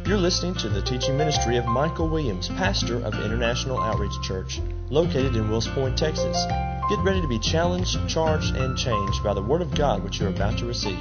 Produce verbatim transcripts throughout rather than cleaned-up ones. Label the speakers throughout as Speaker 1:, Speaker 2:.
Speaker 1: You're listening to the teaching ministry of Michael Williams, pastor of International Outreach Church, located in Wills Point, Texas. Get ready to be challenged, charged, and changed by the Word of God which you're about to receive.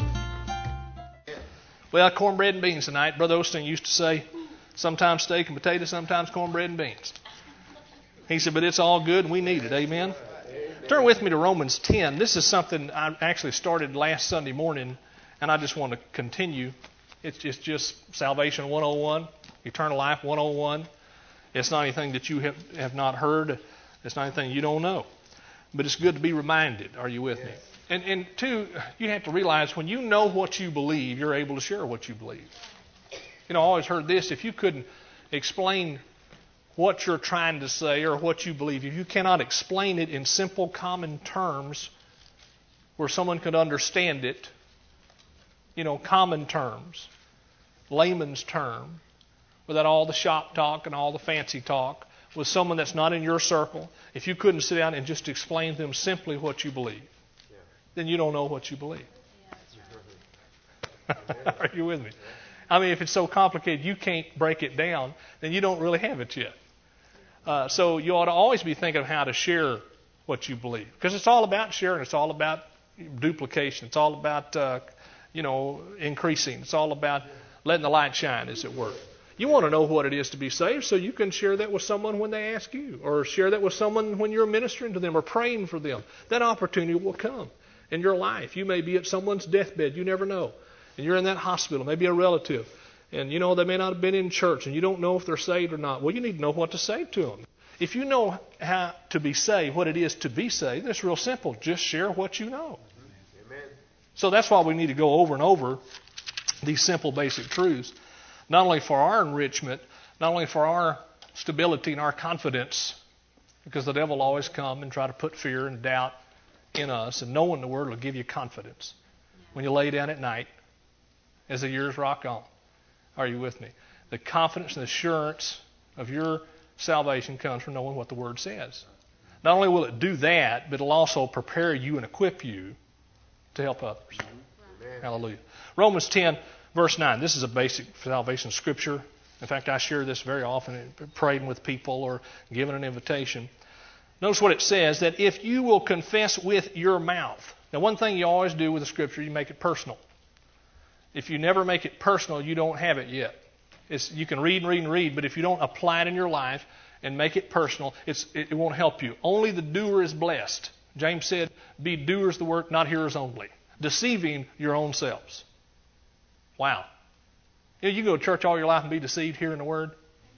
Speaker 2: Well, cornbread and beans tonight. Brother Osteen used to say, sometimes steak and potatoes, sometimes cornbread and beans. He said, but it's all good and we need it. Amen? Turn with me to Romans ten. This is something I actually started last Sunday morning, and I just want to continue. It's just, just Salvation one oh one, Eternal Life one oh one. It's not anything that you have, have not heard. It's not anything you don't know. But it's good to be reminded. Are you with me? And, and two, you have to realize when you know what you believe, you're able to share what you believe. You know, I always heard this, if you couldn't explain what you're trying to say or what you believe, if you cannot explain it in simple, common terms where someone could understand it, you know, common terms, layman's term, without all the shop talk and all the fancy talk, with someone that's not in your circle, if you couldn't sit down and just explain to them simply what you believe, yeah. then you don't know what you believe. Yeah, right. Are you with me? I mean, if it's so complicated you can't break it down, then you don't really have it yet. Uh, so you ought to always be thinking of how to share what you believe. Because it's all about sharing. It's all about duplication. It's all about, uh, you know, increasing. It's all about letting the light shine, as it were. You want to know what it is to be saved, so you can share that with someone when they ask you, or share that with someone when you're ministering to them or praying for them. That opportunity will come in your life. You may be at someone's deathbed. You never know. And you're in that hospital, maybe a relative. And, you know, they may not have been in church, and you don't know if they're saved or not. Well, you need to know what to say to them. If you know how to be saved, what it is to be saved, it's real simple. Just share what you know. Amen. So that's why we need to go over and over these simple, basic truths, not only for our enrichment, not only for our stability and our confidence, because the devil will always come and try to put fear and doubt in us, and knowing the Word will give you confidence when you lay down at night as the years rock on. Are you with me? The confidence and assurance of your salvation comes from knowing what the Word says. Not only will it do that, but it'll also prepare you and equip you to help others. Amen. Hallelujah. Romans ten, verse nine. This is a basic salvation scripture. In fact, I share this very often, praying with people or giving an invitation. Notice what it says, that if you will confess with your mouth. Now, one thing you always do with the scripture, you make it personal. If you never make it personal, you don't have it yet. It's, you can read and read and read, but if you don't apply it in your life and make it personal, it's, it, it won't help you. Only the doer is blessed. James said, be doers of the work, not hearers only. Deceiving your own selves. Wow. You know, you go to church all your life and be deceived hearing the Word.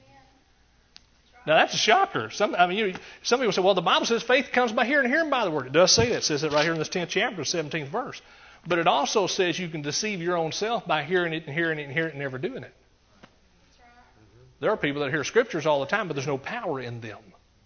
Speaker 2: Now, that's a shocker. Some, I mean, you, some people say, well, the Bible says faith comes by hearing and hearing by the Word. It does say that. It says it right here in this tenth chapter, seventeenth verse. But it also says you can deceive your own self by hearing it and hearing it and hearing it and never doing it. There are people that hear scriptures all the time, but there's no power in them.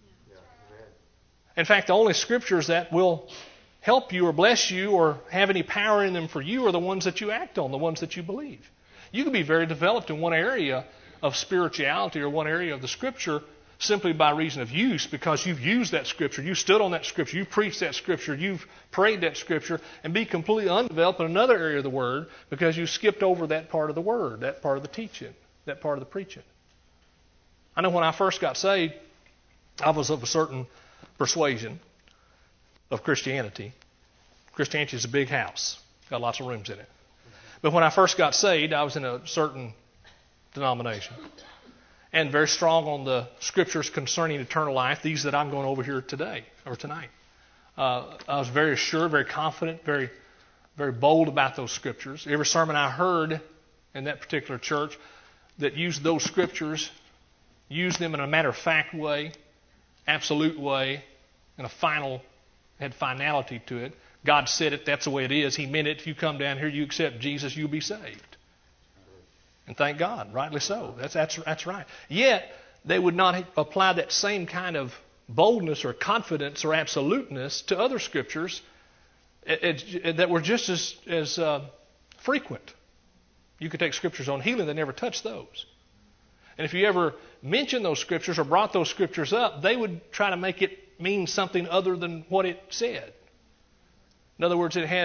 Speaker 2: In fact, the only scriptures that will help you or bless you or have any power in them for you are the ones that you act on, the ones that you believe. You can be very developed in one area of spirituality or one area of the Scripture simply by reason of use, because you've used that Scripture, you stood on that Scripture, you preached that Scripture, you've prayed that Scripture, and be completely undeveloped in another area of the Word because you skipped over that part of the Word, that part of the teaching, that part of the preaching. I know when I first got saved, I was of a certain persuasion of Christianity. Christianity is a big house, got lots of rooms in it. But when I first got saved, I was in a certain denomination and very strong on the scriptures concerning eternal life, these that I'm going over here today or tonight. Uh, I was very assured, very confident, very, very bold about those scriptures. Every sermon I heard in that particular church that used those scriptures, used them in a matter-of-fact way, absolute way, and a final, had finality to it. God said it, that's the way it is. He meant it. If you come down here, you accept Jesus, you'll be saved. And thank God, rightly so. That's, that's, that's right. Yet, they would not apply that same kind of boldness or confidence or absoluteness to other scriptures it, it, that were just as, as uh, frequent. You could take scriptures on healing, they never touched those. And if you ever mentioned those scriptures or brought those scriptures up, they would try to make it mean something other than what it said. In other words, it had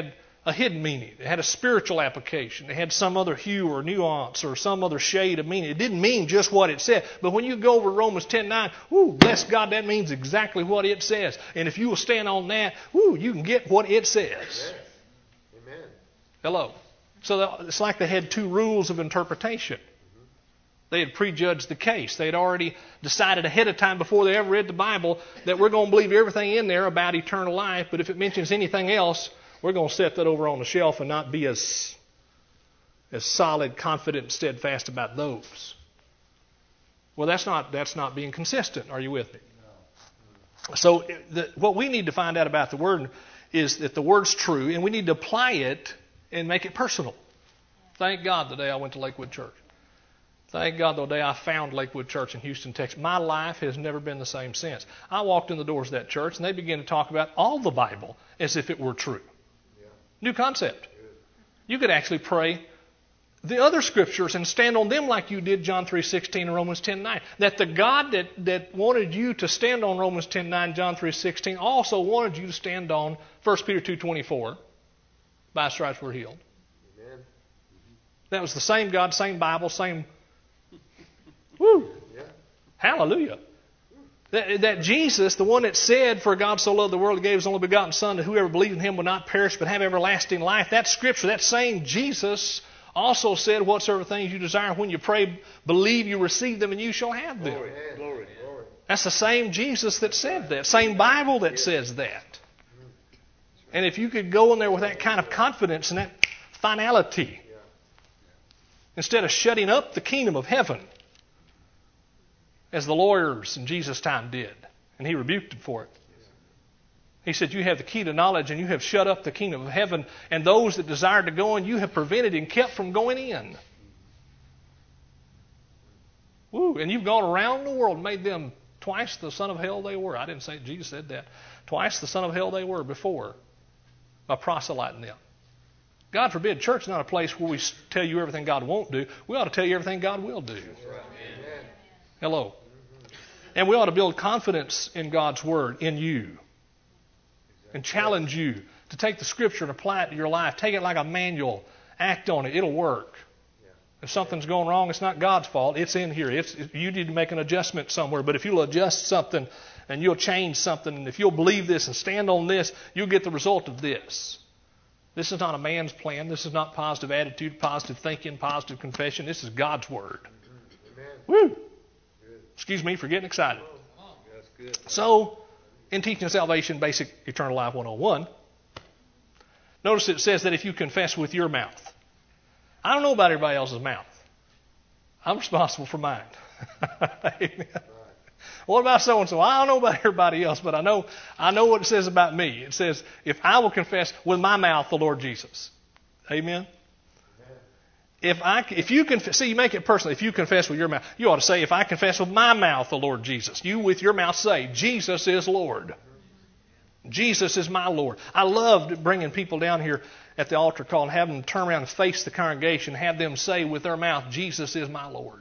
Speaker 2: a hidden meaning. It had a spiritual application. It had some other hue or nuance or some other shade of meaning. It didn't mean just what it said. But when you go over Romans ten nine, whoo, bless God, that means exactly what it says. And if you will stand on that, whoo, you can get what it says.
Speaker 3: Amen.
Speaker 2: Hello. So it's like they had two rules of interpretation. They had prejudged the case. They had already decided ahead of time before they ever read the Bible that we're going to believe everything in there about eternal life, but if it mentions anything else, we're going to set that over on the shelf and not be as, as solid, confident, steadfast about those. Well, that's not, that's not being consistent. Are you with me? No. So the, what we need to find out about the Word is that the Word's true, and we need to apply it and make it personal. Thank God the day I went to Lakewood Church. Thank God the day I found Lakewood Church in Houston, Texas. My life has never been the same since. I walked in the doors of that church, and they began to talk about all the Bible as if it were true. Yeah. New concept. Good. You could actually pray the other scriptures and stand on them like you did John three sixteen and Romans ten nine. That the God that, that wanted you to stand on Romans ten nine, John three sixteen, also wanted you to stand on First Peter two twenty-four. By stripes we're healed. Amen. That was the same God, same Bible, same... Woo! Yeah. Hallelujah. That, that Jesus, the one that said, for God so loved the world, He gave His only begotten Son, that whoever believes in Him will not perish but have everlasting life. That scripture, that same Jesus also said, whatsoever things you desire when you pray, believe you receive them and you shall have them.
Speaker 3: Glory, glory, glory.
Speaker 2: That's the same Jesus that said that. Same Bible that says that. And if you could go in there with that kind of confidence and that finality, instead of shutting up the kingdom of heaven, as the lawyers in Jesus' time did. And He rebuked them for it. He said, you have the key to knowledge and you have shut up the kingdom of heaven, and those that desired to go in, you have prevented and kept from going in. Woo! And you've gone around the world and made them twice the son of hell they were. I didn't say Jesus said that. Twice the son of hell they were before by proselyting them. God forbid, church is not a place where we tell you everything God won't do. We ought to tell you everything God will do. Hello. And we ought to build confidence in God's Word in you. And challenge you to take the Scripture and apply it to your life. Take it like a manual. Act on it. It'll work. If something's going wrong, it's not God's fault. It's in here. It's, you need to make an adjustment somewhere. But if you'll adjust something and you'll change something, and if you'll believe this and stand on this, you'll get the result of this. This is not a man's plan. This is not positive attitude, positive thinking, positive confession. This is God's Word. Amen. Woo! Excuse me for getting excited. So, in Teaching Salvation, Basic Eternal Life one oh one, notice it says that if you confess with your mouth. I don't know about everybody else's mouth. I'm responsible for mine. Amen. What about so-and-so? I don't know about everybody else, but I know, I know what it says about me. It says, if I will confess with my mouth the Lord Jesus. Amen. If I, if you confess, see, you make it personal. If you confess with your mouth, you ought to say, if I confess with my mouth the Lord Jesus. You with your mouth say, Jesus is Lord. Jesus is my Lord. I loved bringing people down here at the altar call and having them turn around and face the congregation, have them say with their mouth, Jesus is my Lord.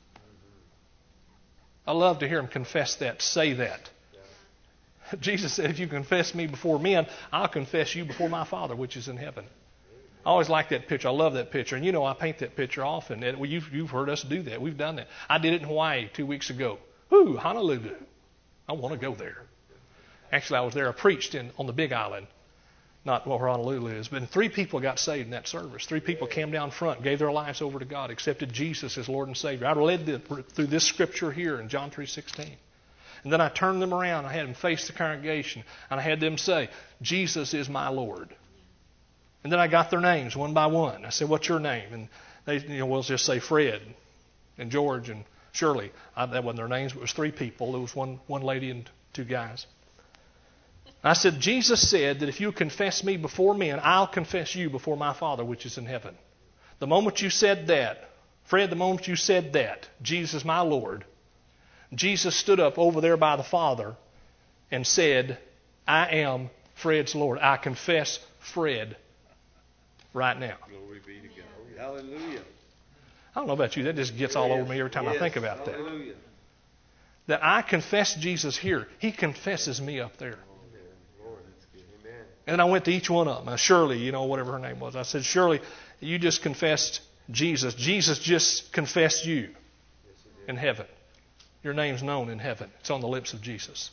Speaker 2: I love to hear them confess that, say that. Jesus said, if you confess me before men, I'll confess you before my Father which is in heaven. I always like that picture. I love that picture. And you know I paint that picture often. You've, you've heard us do that. We've done that. I did it in Hawaii two weeks ago. Whoo, Honolulu. I want to go there. Actually, I was there. I preached in, on the Big Island. Not where Honolulu is. But three people got saved in that service. Three people came down front, gave their lives over to God, accepted Jesus as Lord and Savior. I led them through this scripture here in John three sixteen. And then I turned them around. I had them face the congregation. And I had them say, Jesus is my Lord. And then I got their names one by one. I said, what's your name? And they, you know, we'll just say Fred and George and Shirley. I, that wasn't their names, but it was three people. There was one, one lady and two guys. I said, Jesus said that if you confess me before men, I'll confess you before my Father which is in heaven. The moment you said that, Fred, the moment you said that, Jesus my Lord, Jesus stood up over there by the Father and said, I am Fred's Lord. I confess Fred right now.
Speaker 3: Glory be to God. Hallelujah.
Speaker 2: I don't know about you. That just gets all over me every time yes. I think about that.
Speaker 3: Hallelujah.
Speaker 2: That I confess Jesus here. He confesses me up there. And I went to each one of them. Uh, Shirley, you know, whatever her name was. I said, Shirley, you just confessed Jesus. Jesus just confessed you in heaven. Your name's known in heaven. It's on the lips of Jesus.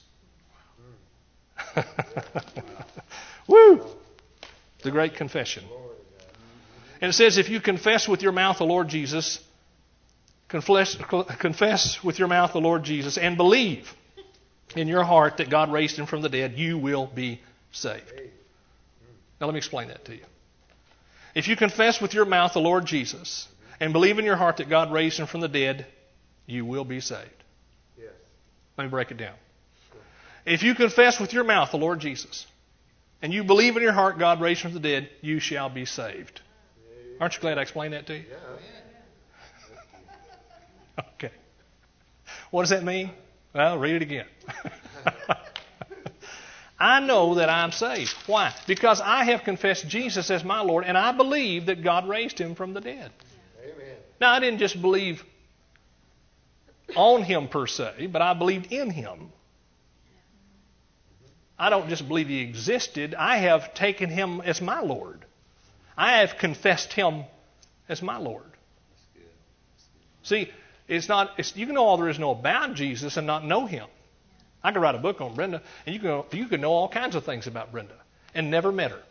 Speaker 2: Woo! The great confession. And it says, if you confess with your mouth the Lord Jesus, confess, confess with your mouth the Lord Jesus, and believe in your heart that God raised him from the dead, you will be saved. Now let me explain that to you. If you confess with your mouth the Lord Jesus, and believe in your heart that God raised him from the dead, you will be saved.
Speaker 3: Yes.
Speaker 2: Let me break it down. If you confess with your mouth the Lord Jesus, and you believe in your heart God raised him from the dead, you shall be saved. Aren't you glad I explained that to you?
Speaker 3: Yeah.
Speaker 2: Okay. What does that mean? Well, read it again. I know that I'm saved. Why? Because I have confessed Jesus as my Lord, and I believe that God raised him from the dead.
Speaker 3: Amen.
Speaker 2: Now, I didn't just believe on him per se, but I believed in him. I don't just believe he existed. I have taken him as my Lord. I have confessed him as my Lord. See, it's not. It's, you can know all there is to know about Jesus and not know him. I could write a book on Brenda, and you can you can know all kinds of things about Brenda and never met her.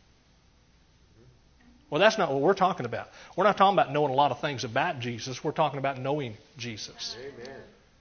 Speaker 2: Well, that's not what we're talking about. We're not talking about knowing a lot of things about Jesus. We're talking about knowing Jesus.
Speaker 3: Amen.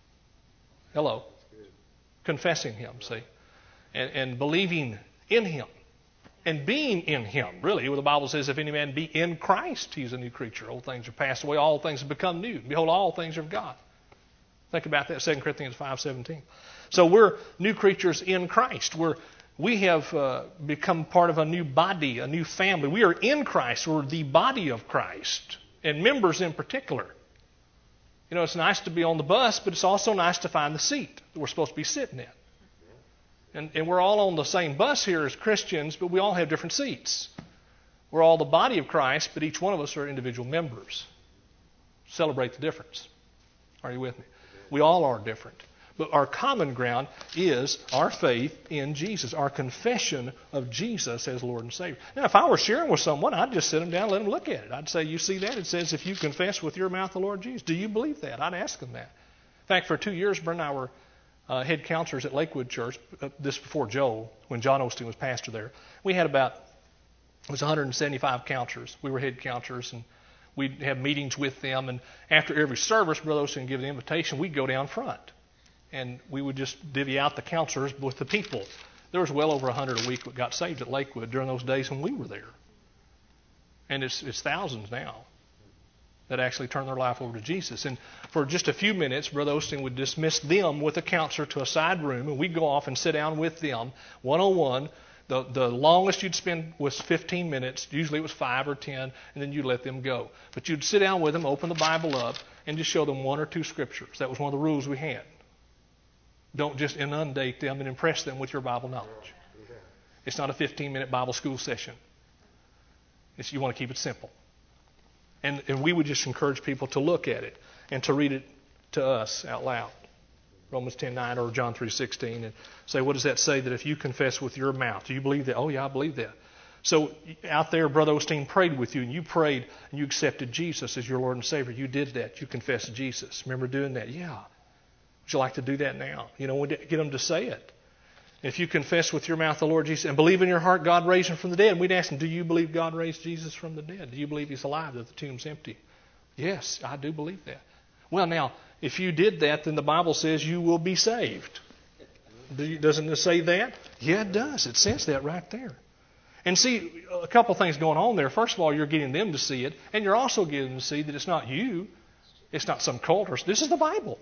Speaker 2: Hello. Confessing him, see, and, and believing in him. And being in him, really. The Bible says, if any man be in Christ, he's a new creature. Old things are passed away, all things have become new. Behold, all things are of God. Think about that, Second Corinthians five seventeen. So we're new creatures in Christ. We're, we have uh, become part of a new body, a new family. We are in Christ. We're the body of Christ, and members in particular. You know, it's nice to be on the bus, but it's also nice to find the seat that we're supposed to be sitting in. And, and we're all on the same bus here as Christians, but we all have different seats. We're all the body of Christ, but each one of us are individual members. Celebrate the difference. Are you with me? We all are different. But our common ground is our faith in Jesus, our confession of Jesus as Lord and Savior. Now, if I were sharing with someone, I'd just sit them down and let them look at it. I'd say, you see that? It says, if you confess with your mouth the Lord Jesus. Do you believe that? I'd ask them that. In fact, for two years, Brent and I were Uh, head counselors at Lakewood Church, uh, this before Joel, when John Osteen was pastor there. We had about, it was one hundred seventy-five counselors. We were head counselors, and we'd have meetings with them. And after every service, Brother Osteen would give the invitation. We'd go down front, and we would just divvy out the counselors with the people. There was well over one hundred a week that got saved at Lakewood during those days when we were there. And it's, it's thousands now that actually turn their life over to Jesus. And for just a few minutes, Brother Osteen would dismiss them with a counselor to a side room, and we'd go off and sit down with them one-on-one. The, the longest you'd spend was fifteen minutes. Usually it was five or ten, and then you'd let them go. But you'd sit down with them, open the Bible up, and just show them one or two scriptures. That was one of the rules we had. Don't just inundate them and impress them with your Bible knowledge. It's not a fifteen-minute Bible school session. It's, you want to keep it simple. And, and we would just encourage people to look at it and to read it to us out loud. Romans ten nine or John three sixteen, and say, what does that say? That if you confess with your mouth, do you believe that? Oh, yeah, I believe that. So out there, Brother Osteen prayed with you, and you prayed, and you accepted Jesus as your Lord and Savior. You did that. You confessed Jesus. Remember doing that? Yeah. Would you like to do that now? You know, get them to say it. If you confess with your mouth the Lord Jesus and believe in your heart God raised him from the dead, and we'd ask them, do you believe God raised Jesus from the dead? Do you believe he's alive, that the tomb's empty? Yes, I do believe that. Well, now, if you did that, then the Bible says you will be saved. Do you, doesn't it say that? Yeah, it does. It says that right there. And see, a couple things going on there. First of all, you're getting them to see it, and you're also getting them to see that it's not you. It's not some cult. Or, this is the Bible.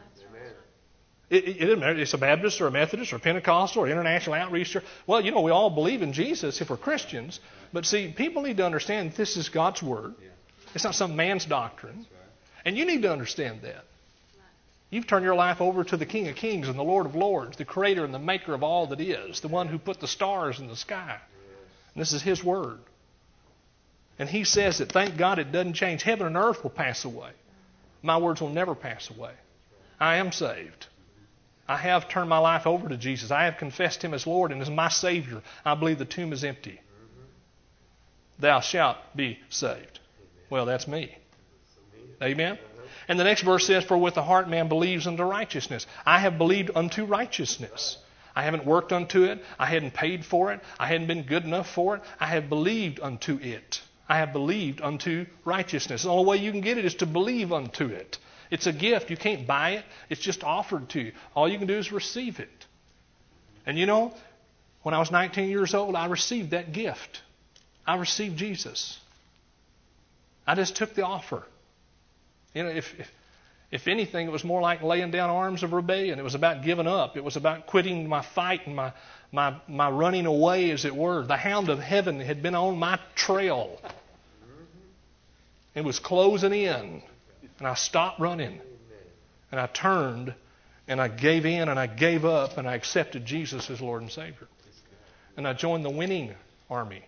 Speaker 2: It, it, it doesn't matter. It's a Baptist or a Methodist or a Pentecostal or International Outreach Church. Well, you know, we all believe in Jesus if we're Christians. But see, people need to understand that this is God's Word. It's not some man's doctrine. And you need to understand that. You've turned your life over to the King of Kings and the Lord of Lords, the Creator and the Maker of all that is, the one who put the stars in the sky. And this is His Word. And He says that, thank God, it doesn't change. Heaven and earth will pass away. My words will never pass away. I am saved. I have turned my life over to Jesus. I have confessed Him as Lord and as my Savior. I believe the tomb is empty. Thou shalt be saved. Well, that's me. Amen? And the next verse says, for with the heart man believes unto righteousness. I have believed unto righteousness. I haven't worked unto it. I hadn't paid for it. I hadn't been good enough for it. I have believed unto it. I have believed unto righteousness. The only way you can get it is to believe unto it. It's a gift. You can't buy it. It's just offered to you. All you can do is receive it. And you know, when I was nineteen years old, I received that gift. I received Jesus. I just took the offer. You know, if, if if anything, it was more like laying down arms of rebellion. It was about giving up. It was about quitting my fight and my my my running away, as it were. The hound of heaven had been on my trail. It was closing in. And I stopped running. And I turned and I gave in and I gave up and I accepted Jesus as Lord and Savior. And I joined the winning army.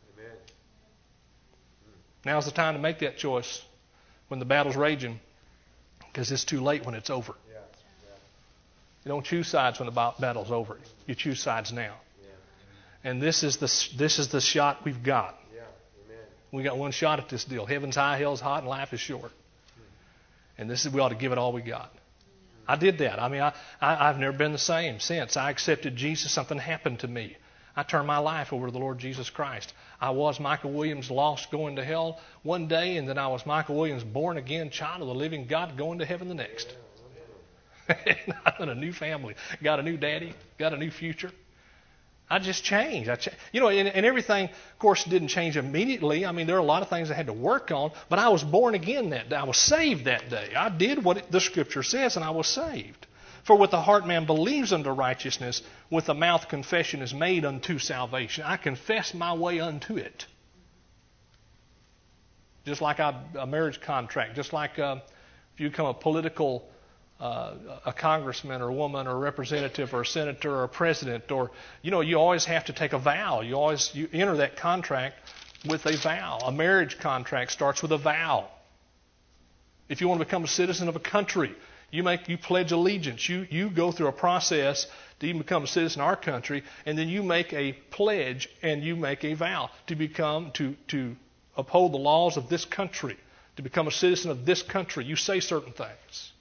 Speaker 2: Now's the time to make that choice when the battle's raging, because it's too late when it's over. You don't choose sides when the battle's over. You choose sides now. And this is the this is the shot we've got. We got one shot at this deal. Heaven's high, hell's hot, and life is short. And this is we ought to give it all we got. I did that. I mean, I, I I've never been the same since I accepted Jesus. Something happened to me. I turned my life over to the Lord Jesus Christ. I was Michael Williams, lost, going to hell one day, and then I was Michael Williams, born again, child of the living God, going to heaven the next. I'm in a new family, got a new daddy, got a new future. I just changed. I cha- you know, and, and everything, of course, didn't change immediately. I mean, there are a lot of things I had to work on, but I was born again that day. I was saved that day. I did what it, the Scripture says, and I was saved. For with the heart man believes unto righteousness, with the mouth confession is made unto salvation. I confess my way unto it. Just like a, a marriage contract, just like uh, if you become a political, uh, a congressman or a woman or a representative or a senator or a president, or, you know, you always have to take a vow. You always you enter that contract with a vow. A marriage contract starts with a vow. If you want to become a citizen of a country, You make you pledge allegiance. You you go through a process to even become a citizen of our country, and then you make a pledge and you make a vow to become to to uphold the laws of this country, to become a citizen of this country. You say certain things.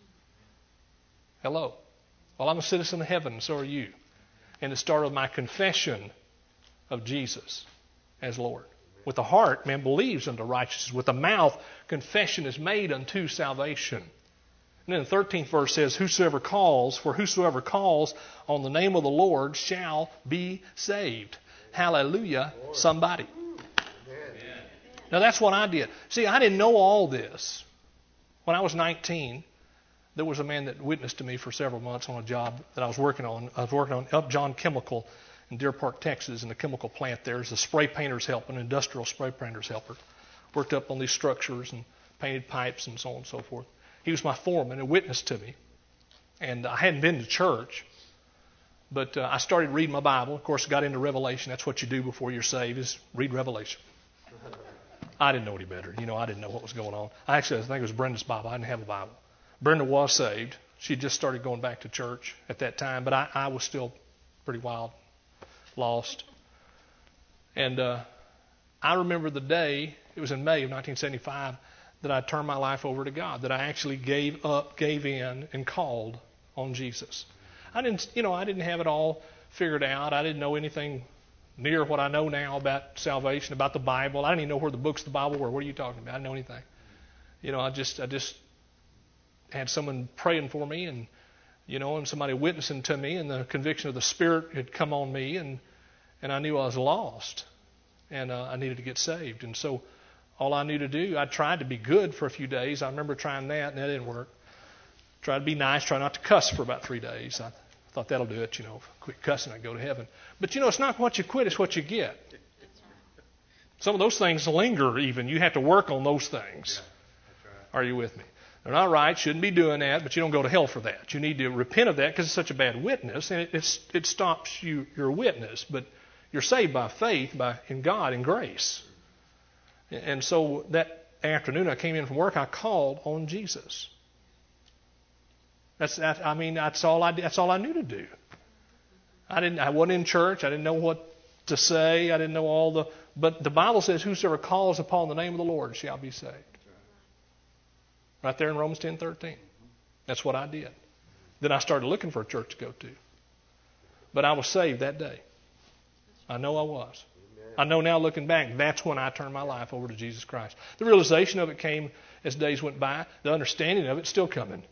Speaker 2: Hello. Well, I'm a citizen of heaven, so are you. And it started with my confession of Jesus as Lord. With the heart, man believes unto righteousness. With the mouth, confession is made unto salvation. And then the thirteenth verse says, whosoever calls, for whosoever calls on the name of the Lord shall be saved. Hallelujah, somebody. Amen. Now that's what I did. See, I didn't know all this. When I was nineteen, there was a man that witnessed to me for several months on a job that I was working on. I was working on Upjohn Chemical in Deer Park, Texas, in the chemical plant there. As a spray painter's helper, an industrial spray painter's helper. Worked up on these structures and painted pipes and so on and so forth. He was my foreman and witnessed to me. And I hadn't been to church, but uh, I started reading my Bible. Of course, I got into Revelation. That's what you do before you're saved, is read Revelation. I didn't know any better. You know, I didn't know what was going on. I actually, I think it was Brenda's Bible. I didn't have a Bible. Brenda was saved. She had just started going back to church at that time, but I, I was still pretty wild, lost. And uh, I remember the day, it was in May of nineteen seventy-five, that I turned my life over to God, that I actually gave up, gave in, and called on Jesus. I didn't, you know, I didn't have it all figured out. I didn't know anything near what I know now about salvation, about the Bible. I didn't even know where the books of the Bible were. What are you talking about? I didn't know anything. You know, I just, I just had someone praying for me, and you know, and somebody witnessing to me, and the conviction of the Spirit had come on me, and and I knew I was lost, and uh, I needed to get saved, and so. All I knew to do, I tried to be good for a few days. I remember trying that, and that didn't work. Tried to be nice, try not to cuss for about three days. I thought that'll do it, you know. Quit cussing, I go to heaven. But, you know, it's not what you quit, it's what you get. Some of those things linger even. You have to work on those things. Are you with me? They're not right, shouldn't be doing that, but you don't go to hell for that. You need to repent of that because it's such a bad witness, and it, it's, it stops you your witness. But you're saved by faith, by in God, in grace. And so that afternoon I came in from work, I called on Jesus. That's, that, I mean, that's all I, that's all I knew to do. I didn't, I wasn't in church. I didn't know what to say. I didn't know all the, but the Bible says, whosoever calls upon the name of the Lord shall be saved. Right there in Romans ten thirteen. That's what I did. Then I started looking for a church to go to. But I was saved that day. I know I was. I know now looking back, that's when I turned my life over to Jesus Christ. The realization of it came as days went by. The understanding of it's still coming.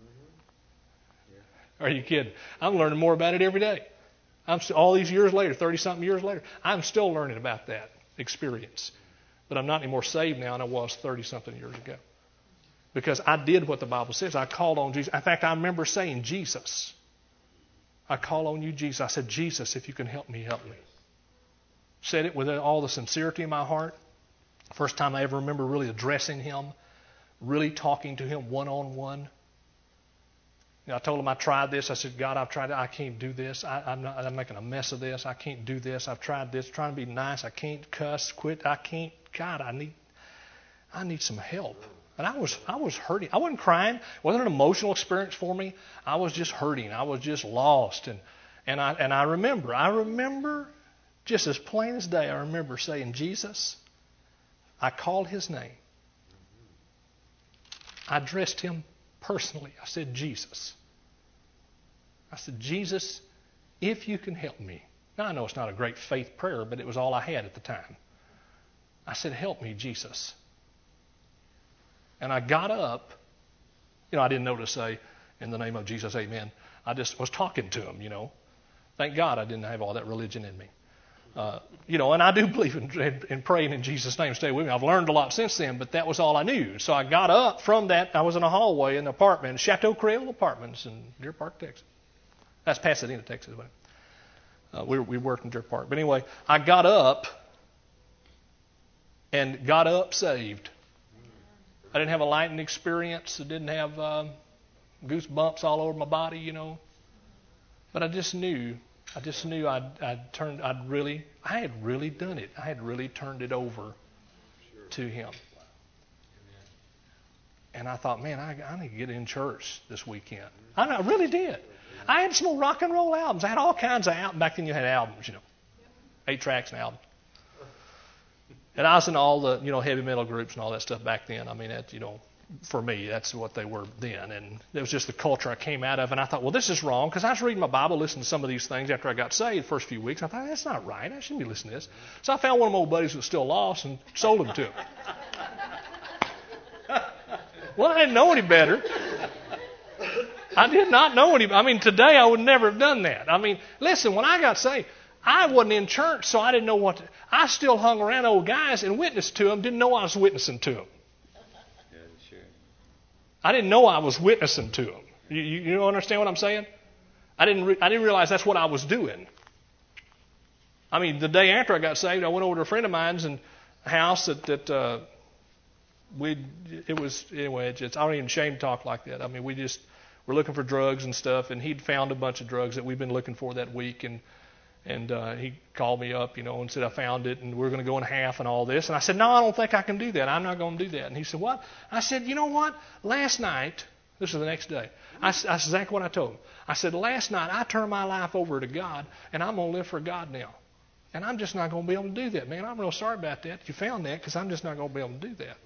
Speaker 2: Are you kidding? I'm learning more about it every day. I'm still, all these years later, thirty-something years later, I'm still learning about that experience. But I'm not any more saved now than I was thirty-something years ago. Because I did what the Bible says. I called on Jesus. In fact, I remember saying, Jesus. I call on you, Jesus. I said, Jesus, if you can help me, help me. Said it with all the sincerity in my heart. First time I ever remember really addressing him, really talking to him one-on-one. You know, I told him I tried this. I said, God, I've tried it. I can't do this. I, I'm, not, I'm making a mess of this. I can't do this. I've tried this, trying to be nice. I can't cuss, quit. I can't. God, I need, I need some help. And I was, I was hurting. I wasn't crying. It wasn't an emotional experience for me. I was just hurting. I was just lost. And, and I, and I remember, I remember just as plain as day, I remember saying, Jesus, I called his name. I addressed him personally. I said, Jesus. I said, Jesus, if you can help me. Now, I know it's not a great faith prayer, but it was all I had at the time. I said, help me, Jesus. And I got up. You know, I didn't know to say, in the name of Jesus, amen. I just was talking to him, you know. Thank God I didn't have all that religion in me. Uh, you know, and I do believe in, in, in praying in Jesus' name. Stay with me. I've learned a lot since then, but that was all I knew. So I got up from that. I was in a hallway in an apartment, Chateau Creole Apartments in Deer Park, Texas. That's Pasadena, Texas. Uh, we, we worked in Deer Park. But anyway, I got up and got up saved. I didn't have a lightning experience. I didn't have um, goosebumps all over my body, you know. But I just knew, I just knew I'd, I'd turned, I'd really, I had really done it. I had really turned it over to him. And I thought, man, I, I need to get in church this weekend. I, I really did. I had some rock and roll albums. I had all kinds of albums. Back then you had albums, you know, eight tracks and albums. And I was in all the, you know, heavy metal groups and all that stuff back then. I mean, that, you know, for me, that's what they were then. And it was just the culture I came out of. And I thought, well, this is wrong. Because I was reading my Bible, listening to some of these things after I got saved the first few weeks. I thought, that's not right. I shouldn't be listening to this. So I found one of my old buddies who was still lost and sold him to him. Well, I didn't know any better. I did not know any. I mean, today I would never have done that. I mean, listen, when I got saved, I wasn't in church, so I didn't know what to. I still hung around old guys and witnessed to them, didn't know I was witnessing to them.
Speaker 3: Yeah, sure.
Speaker 2: I didn't know I was witnessing to them. You, you, you understand what I'm saying? I didn't re, I didn't realize that's what I was doing. I mean, the day after I got saved, I went over to a friend of mine's and house that, that uh, we it was, anyway, it's, it's, I don't even shame to talk like that. I mean, we just were looking for drugs and stuff, and he'd found a bunch of drugs that we'd been looking for that week, and And uh, he called me up, you know, and said, I found it, and we're going to go in half and all this. And I said, no, I don't think I can do that. I'm not going to do that. And he said, what? I said, you know what? Last night, this was the next day, I, I said exactly what I told him. I said, last night I turned my life over to God, and I'm going to live for God now. And I'm just not going to be able to do that, man. I'm real sorry about that. You found that because I'm just not going to be able to do that.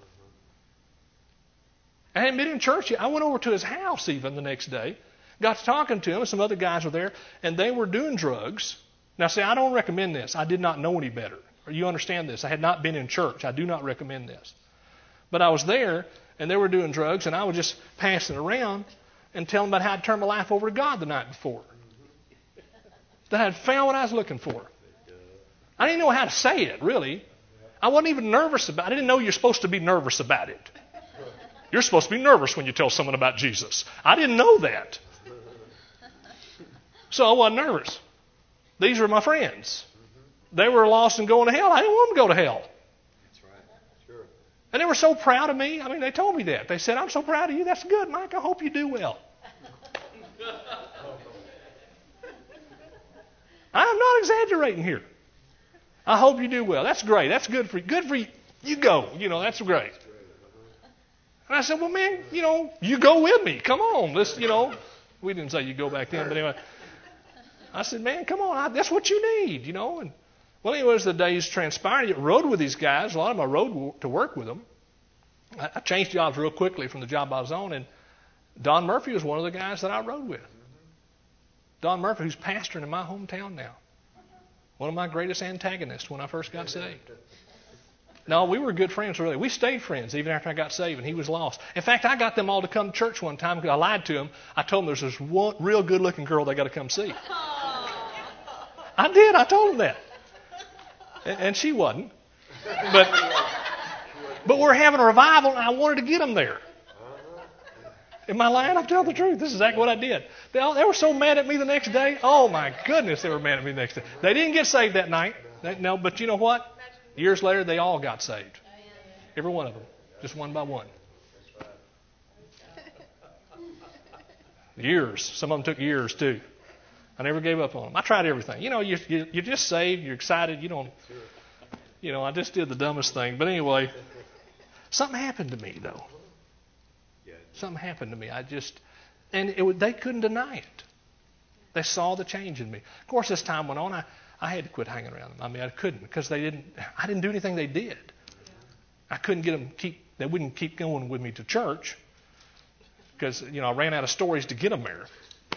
Speaker 2: I hadn't been in church yet. I went over to his house even the next day, got to talking to him, and some other guys were there, and they were doing drugs. Now, see, I don't recommend this. I did not know any better. You understand this. I had not been in church. I do not recommend this. But I was there, and they were doing drugs, and I was just passing around and telling them about how I turned my life over to God the night before. That I had found what I was looking for. I didn't know how to say it, really. I wasn't even nervous about it. I didn't know you're supposed to be nervous about it. You're supposed to be nervous when you tell someone about Jesus. I didn't know that. So I wasn't nervous. These were my friends. They were lost and going to hell. I didn't want them to go to hell.
Speaker 3: That's right. Sure.
Speaker 2: And they were so proud of me. I mean, they told me that. They said, I'm so proud of you. That's good, Mike. I hope you do well. I'm not exaggerating here. I hope you do well. That's great. That's good for you. Good for you. You go. You know, that's great. And I said, well, man, you know, you go with me. Come on. Let's, you know, We didn't say you go back then, but anyway. I said, man, come on, I, that's what you need, you know. And well, anyway, as the days transpired, I rode with these guys. A lot of them I rode to work with them. I, I changed jobs real quickly from the job I was on, and Don Murphy was one of the guys that I rode with. Don Murphy, who's pastoring in my hometown now. One of my greatest antagonists when I first got saved. No, we were good friends, really. We stayed friends even after I got saved, and he was lost. In fact, I got them all to come to church one time because I lied to them. I told them there's this one real good-looking girl they got to come see. I did. I told them that. And, and she wasn't. But, but we're having a revival, and I wanted to get them there. Am I lying? I'm telling the truth. This is exactly what I did. They, all, they were so mad at me the next day. Oh, my goodness, they were mad at me the next day. They didn't get saved that night. They, no, but you know what? Years later, they all got saved. Every one of them. Just one by one. Years. Some of them took years, too. I never gave up on them. I tried everything. You know, you, you, you're just saved. You're excited. You don't, you know, I just did the dumbest thing. But anyway, something happened to me, though. Something happened to me. I just, and it, they couldn't deny it. They saw the change in me. Of course, as time went on, I, I had to quit hanging around them. I mean, I couldn't because they didn't, I didn't do anything they did. I couldn't get them keep, they wouldn't keep going with me to church because, you know, I ran out of stories to get them there.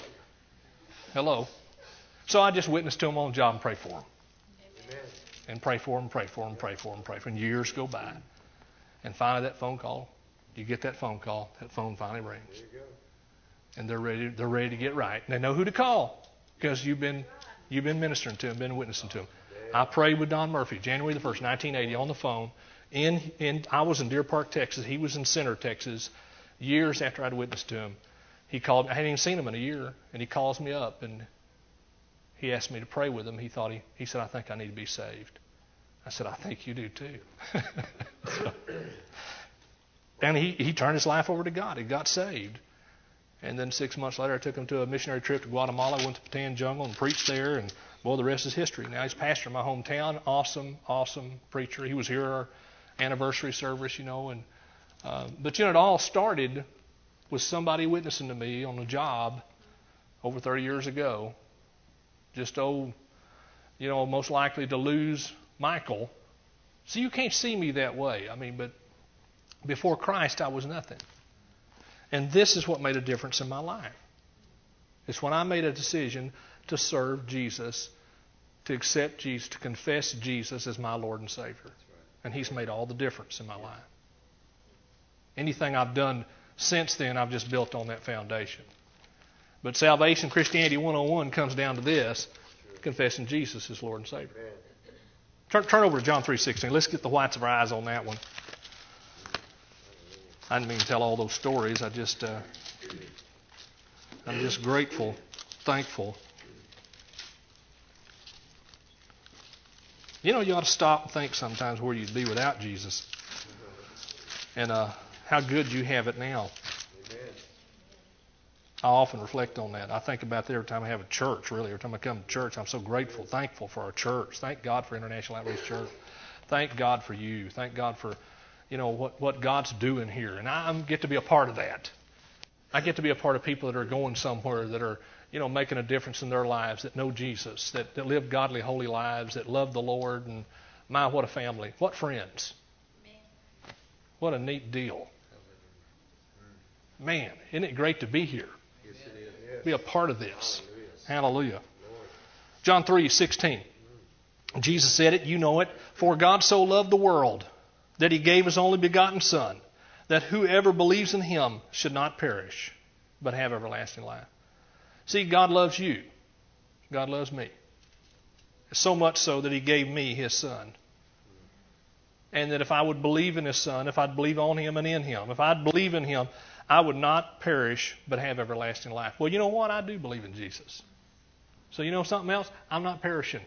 Speaker 2: Hello. So I just witnessed to them on the job and pray for them. Amen. And pray for them, pray for them, pray for them, pray for them. And years go by. And finally that phone call, you get that phone call, that phone finally rings. There you go. And they're ready, they're ready to get right. And they know who to call because you've been you've been ministering to them, been witnessing to them. I prayed with Don Murphy, January the first, nineteen eighty, on the phone. In, in I was in Deer Park, Texas. He was in Center, Texas. Years after I'd witnessed to him. He called, I hadn't even seen him in a year, and he calls me up, and he asked me to pray with him. He thought he, he said, I think I need to be saved. I said, I think you do too. so, and he, he turned his life over to God. He got saved. And then six months later, I took him to a missionary trip to Guatemala, went to Patan Jungle and preached there, and well, the rest is history. Now he's pastor in my hometown. Awesome, awesome preacher. He was here at our anniversary service, you know. And uh, but you know, it all started with somebody witnessing to me on a job over thirty years ago. Just, oh, you know, most likely to lose Michael. See, you can't see me that way. I mean, but before Christ, I was nothing. And this is what made a difference in my life. It's when I made a decision to serve Jesus, to accept Jesus, to confess Jesus as my Lord and Savior. And He's made all the difference in my life. Anything I've done since then, I've just built on that foundation. But salvation, Christianity one oh one comes down to this, confessing Jesus as Lord and Savior. Turn, turn over to John three sixteen. Let's get the whites of our eyes on that one. I didn't mean to tell all those stories. I just, uh, I'm just grateful, thankful. You know, you ought to stop and think sometimes where you'd be without Jesus, and uh, how good you have it now. I often reflect on that. I think about that every time I have a church, really. Every time I come to church, I'm so grateful, thankful for our church. Thank God for International Outreach Church. Thank God for you. Thank God for, you know, what, what God's doing here. And I get to be a part of that. I get to be a part of people that are going somewhere, that are, you know, making a difference in their lives, that know Jesus, that, that live godly, holy lives, that love the Lord. And my, what a family. What friends. What a neat deal. Man, isn't it great to be here? Be a part of this. Hallelujah. John three sixteen. Jesus said it, you know it. For God so loved the world that He gave His only begotten Son, that whoever believes in Him should not perish, but have everlasting life. See, God loves you. God loves me. So much so that He gave me His Son. And that if I would believe in His Son, if I'd believe on Him and in Him, if I'd believe in Him, I would not perish but have everlasting life. Well, you know what? I do believe in Jesus. So you know something else? I'm not perishing.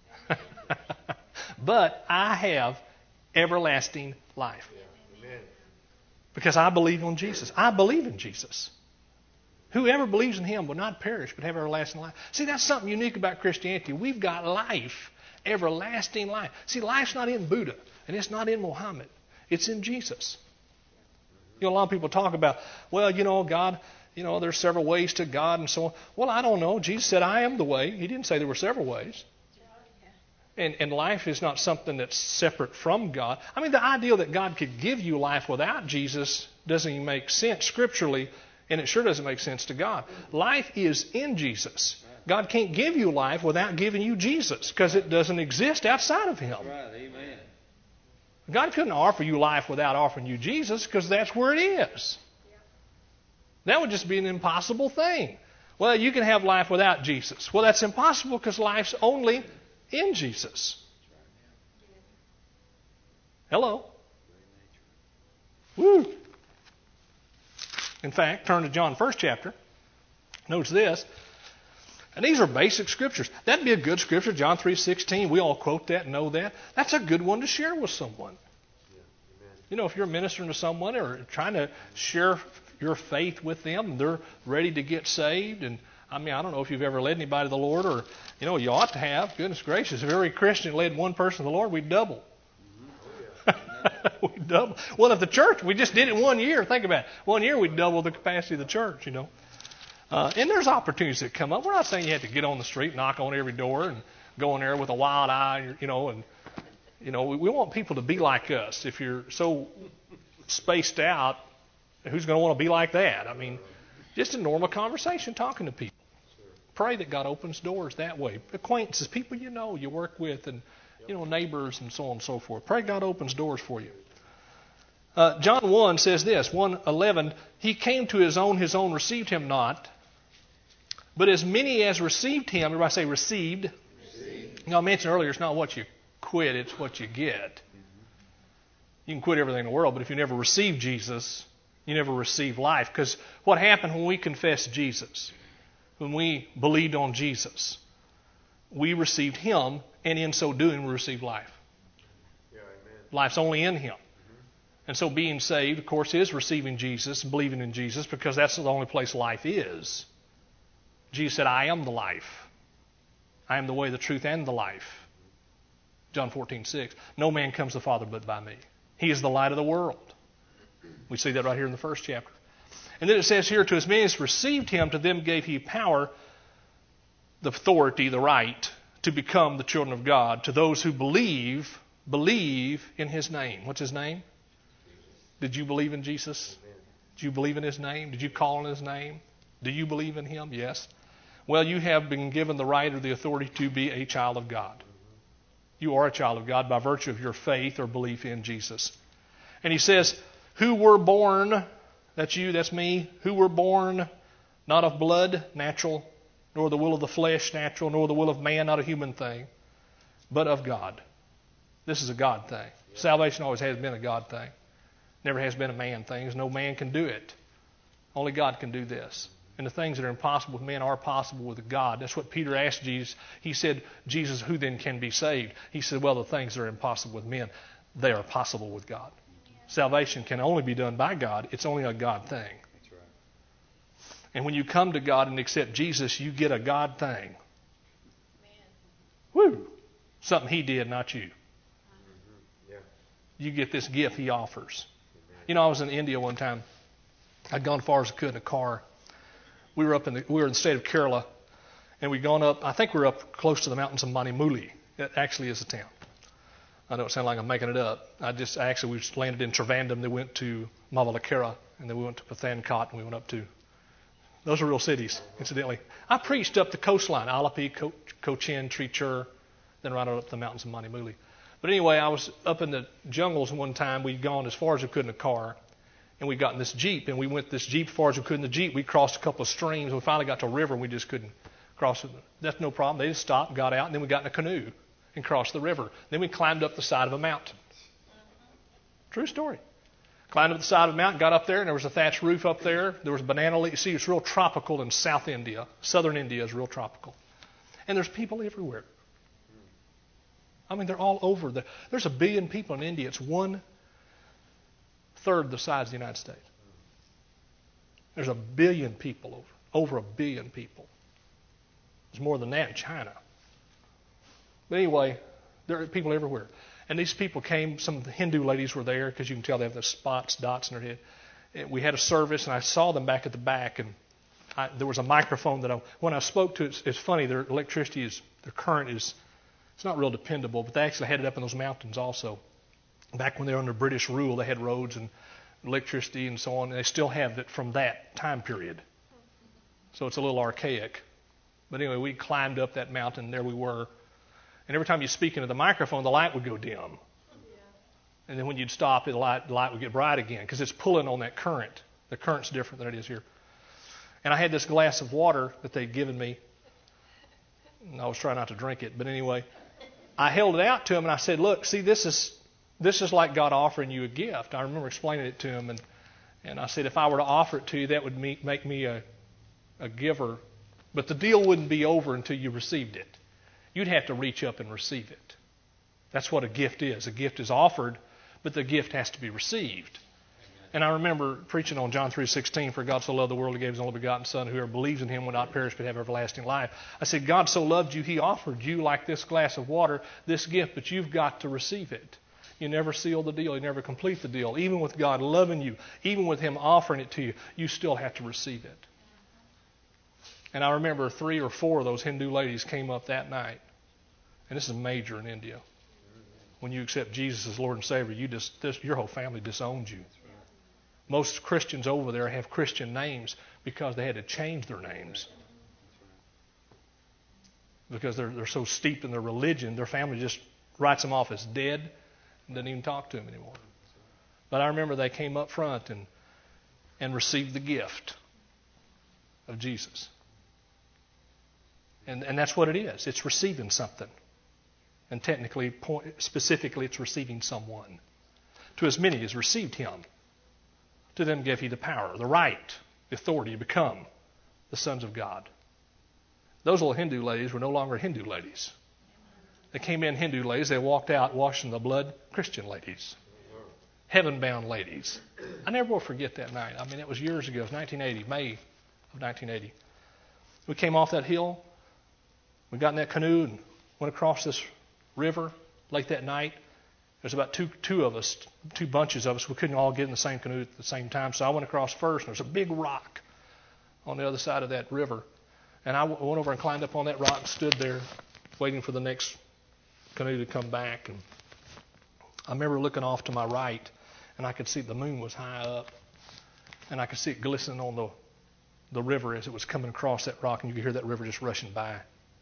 Speaker 2: But I have everlasting life. Because I believe on Jesus. I believe in Jesus. Whoever believes in Him will not perish but have everlasting life. See, that's something unique about Christianity. We've got life, everlasting life. See, life's not in Buddha and it's not in Muhammad. It's in Jesus. You know, a lot of people talk about, well, you know, God, you know, there's several ways to God and so on. Well, I don't know. Jesus said, I am the way. He didn't say there were several ways. And, and life is not something that's separate from God. I mean, the idea that God could give you life without Jesus doesn't even make sense scripturally, and it sure doesn't make sense to God. Life is in Jesus. God can't give you life without giving you Jesus, because it doesn't exist outside of Him.
Speaker 3: That's right. Amen.
Speaker 2: God couldn't offer you life without offering you Jesus, because that's where it is. That would just be an impossible thing. Well, you can have life without Jesus. Well, that's impossible because life's only in Jesus. Hello. Woo. In fact, turn to John first chapter. Notice this. And these are basic scriptures. That'd be a good scripture, John three sixteen. We all quote that and know that. That's a good one to share with someone. You know, if you're ministering to someone or trying to share your faith with them, they're ready to get saved. And I mean, I don't know if you've ever led anybody to the Lord, or, you know, you ought to have. Goodness gracious, if every Christian led one person to the Lord, we'd double. we'd double. Well, if the church, we just did it one year. Think about it. One year we'd double the capacity of the church, you know. Uh, and there's opportunities that come up. We're not saying you have to get on the street, knock on every door, and go in there with a wild eye, you know, and, you know, we, we want people to be like us. If you're so spaced out, who's going to want to be like that? I mean, just a normal conversation, talking to people. Pray that God opens doors that way. Acquaintances, people you know, you work with, and, you know, neighbors and so on and so forth. Pray God opens doors for you. Uh, John one says this, one eleven, He came to His own, His own received Him not. But as many as received Him, everybody say received. received. You know, I mentioned earlier, it's not what you quit, it's what you get. Mm-hmm. You can quit everything in the world, but if you never receive Jesus, you never receive life. Because what happened when we confessed Jesus? When we believed on Jesus, we received Him, and in so doing, we received life.
Speaker 3: Yeah, amen.
Speaker 2: Life's only in Him. Mm-hmm. And so being saved, of course, is receiving Jesus and believing in Jesus, because that's the only place life is. Jesus said, I am the life. I am the way, the truth, and the life. John fourteen six. No man comes to the Father but by me. He is the light of the world. We see that right here in the first chapter. And then it says here, to as many as received Him, to them gave He power, the authority, the right, to become the children of God. To those who believe, believe in His name. What's His name? Did you believe in Jesus? Did you believe in His name? Did you call on His name? Do you believe in Him? Yes. Well, you have been given the right or the authority to be a child of God. You are a child of God by virtue of your faith or belief in Jesus. And He says, who were born, that's you, that's me, who were born not of blood, natural, nor the will of the flesh, natural, nor the will of man, not a human thing, but of God. This is a God thing. Yeah. Salvation always has been a God thing. Never has been a man thing. No man can do it. Only God can do this. And the things that are impossible with men are possible with God. That's what Peter asked Jesus. He said, Jesus, who then can be saved? He said, well, the things that are impossible with men, they are possible with God. Salvation can only be done by God. It's only a God thing.
Speaker 3: That's right.
Speaker 2: And when you come to God and accept Jesus, you get a God thing. Woo! Something He did, not you.
Speaker 3: Mm-hmm. Yeah.
Speaker 2: You get this gift He offers. Amen. You know, I was in India one time. I'd gone as far as I could in a car. We were up in the we were in the state of Kerala, and we'd gone up. I think we were up close to the mountains of Manimuli. It actually is a town. I know it sounds like I'm making it up. I just I actually we just landed in Trivandrum. They went to Mavalakera, and then we went to Pathankot, and we went up to. Those are real cities, incidentally. I preached up the coastline, Alapi, Co- Cochin, Trichur, then right up the mountains of Manimuli. But anyway, I was up in the jungles one time. We'd gone as far as we could in a car. And we got in this Jeep, and we went this Jeep as far as we could in the Jeep. We crossed a couple of streams. We finally got to a river, and we just couldn't cross it. That's no problem. They just stopped, got out, and then we got in a canoe and crossed the river. Then we climbed up the side of a mountain. True story. Climbed up the side of a mountain, got up there, and there was a thatched roof up there. There was banana leaves. See, it's real tropical in South India. Southern India is real tropical. And there's people everywhere. I mean, they're all over. The, there's a billion people in India. It's one third the size of the United States. There's a billion people over, over a billion people. There's more than that in China. But anyway, there are people everywhere. And these people came, some of the Hindu ladies were there, because you can tell they have the spots, dots in their head. we had a service, and I saw them back at the back, and I, there was a microphone that I, when I spoke to, it's, it's funny, their electricity is, their current is, it's not real dependable, but they actually had it up in those mountains also. Back when they were under British rule, they had roads and electricity and so on, and they still have it from that time period. So it's a little archaic. But anyway, we climbed up that mountain, and there we were. And every time you speak into the microphone, the light would go dim. Yeah. And then when you'd stop, the light, the light would get bright again because it's pulling on that current. The current's different than it is here. And I had this glass of water that they'd given me. And I was trying not to drink it. But anyway, I held it out to him, and I said, look, see, this is this is like God offering you a gift. I remember explaining it to him. And, and I said, if I were to offer it to you, that would make me a, a giver. But the deal wouldn't be over until you received it. You'd have to reach up and receive it. That's what a gift is. A gift is offered, but the gift has to be received. And I remember preaching on John three sixteen, for God so loved the world, He gave His only begotten Son, whoever believes in Him will not perish but have everlasting life. I said, God so loved you, He offered you, like this glass of water, this gift, but you've got to receive it. You never seal the deal. You never complete the deal. Even with God loving you, even with Him offering it to you, you still have to receive it. And I remember three or four of those Hindu ladies came up that night. And this is major in India. When you accept Jesus as Lord and Savior, you just this, your whole family disowns you. Most Christians over there have Christian names because they had to change their names. Because they're, they're so steeped in their religion, their family just writes them off as dead and doesn't even talk to them anymore. But I remember they came up front and, and received the gift of Jesus. And, and that's what it is. It's receiving something. And technically, point, specifically, it's receiving someone. To as many as received Him, to them gave He the power, the right, the authority to become the sons of God. Those little Hindu ladies were no longer Hindu ladies. They came in Hindu ladies. They walked out washing the blood Christian ladies. Heaven-bound ladies. I never will forget that night. I mean, it was years ago. It was nineteen eighty, May of nineteen eighty. We came off that hill. We got in that canoe and went across this river late that night. There's about two two of us, two bunches of us. We couldn't all get in the same canoe at the same time, so I went across first, and there's a big rock on the other side of that river. And I went over and climbed up on that rock and stood there waiting for the next canoe to come back. And I remember looking off to my right, and I could see the moon was high up, and I could see it glistening on the, the river as it was coming across that rock, and you could hear that river just rushing by.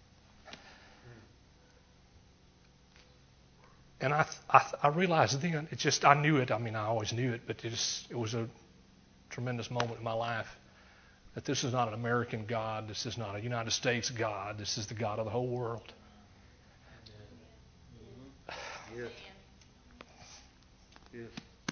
Speaker 2: And I, I, I realized then, it just, I knew it. I mean, I always knew it, but it, just, it was a tremendous moment in my life that this is not an American God. This is not a United States God. This is the God of the whole world.
Speaker 3: Yes. Yes.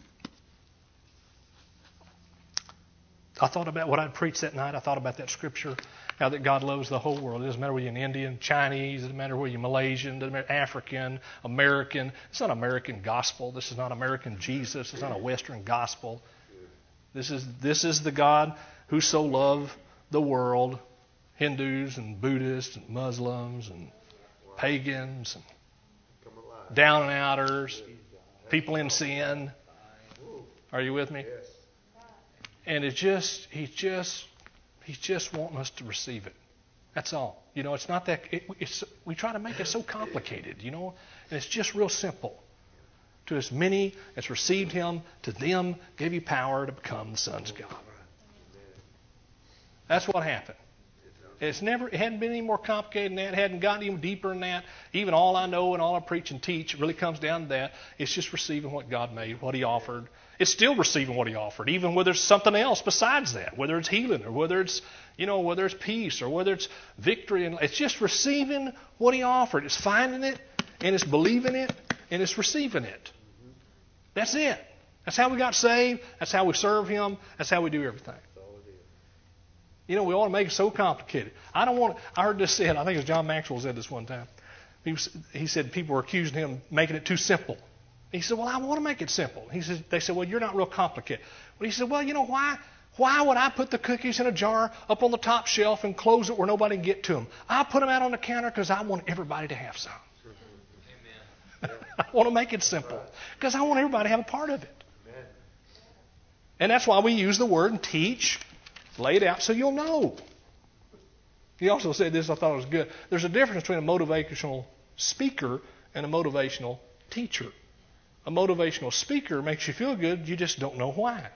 Speaker 2: I thought about what I'd preached that night. I thought about that scripture, how that God loves the whole world. It doesn't matter whether you're an Indian, Chinese, it doesn't matter whether you're Malaysian, it doesn't matter African, American. It's not American gospel. This is not American Jesus. It's not a Western gospel. This is this is the God who so loved the world, Hindus and Buddhists and Muslims and pagans and down and outers, people in sin. Are you with me?
Speaker 3: Yes.
Speaker 2: And it's just, he's just, he's just wanting us to receive it. That's all. You know, it's not that, it, it's, we try to make it so complicated, you know, and it's just real simple. To as many as received Him, to them gave He power to become the sons of God. That's what happened. It's never, it hadn't been any more complicated than that. It hadn't gotten even deeper than that. Even all I know and all I preach and teach really comes down to that. It's just receiving what God made, what He offered. It's still receiving what He offered, even whether it's something else besides that, whether it's healing or whether it's, you know, whether it's peace or whether it's victory. And it's just receiving what He offered. It's finding it, and it's believing it, and it's receiving it. That's it. That's how we got saved. That's how we serve Him. That's how we do everything. You know, we want to make it so complicated. I don't want. I heard this said. I think it was John Maxwell said this one time. He, was, he said people were accusing him of making it too simple. He said, "Well, I want to make it simple." He said, "They said, well, you're not real complicated." Well, he said, "Well, you know why? Why would I put the cookies in a jar up on the top shelf and close it where nobody can get to them? I put them out on the counter because I want everybody to have some. Amen. I want to make it simple because I want everybody to have a part of it." And that's why we use the word and teach, lay it out so you'll know. He also said this, I thought it was good. There's a difference between a motivational speaker and a motivational teacher. A motivational speaker makes you feel good, you just don't know why.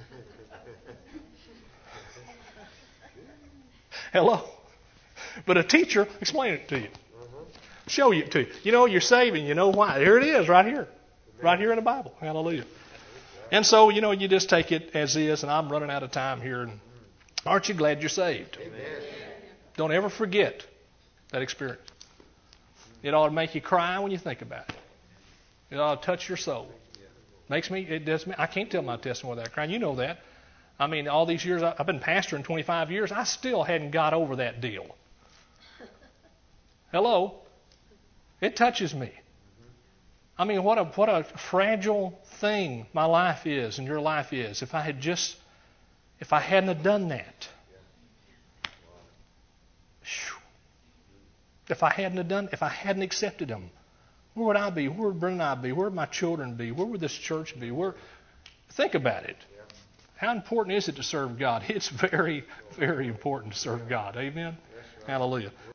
Speaker 2: Hello? But a teacher, explain it to you. Show you it to you. You know you're saving, you know why. Here it is, right here. Right here in the Bible. Hallelujah. And so, you know, you just take it as is, and I'm running out of time here. And aren't you glad you're saved? Amen. Don't ever forget that experience. It ought to make you cry when you think about it. It ought to touch your soul. Makes me, it does me, I can't tell my testimony without crying. You know that. I mean, all these years, I've been pastoring twenty-five years, I still hadn't got over that deal. Hello? It touches me. I mean, what a what a fragile thing my life is and your life is. If I had just, if I hadn't have done that. If I hadn't have done, if I hadn't accepted Him, where would I be? Where would Brenda and I be? Where would my children be? Where would this church be? Where? Think about it. How important is it to serve God? It's very, very important to serve God. Amen? Hallelujah.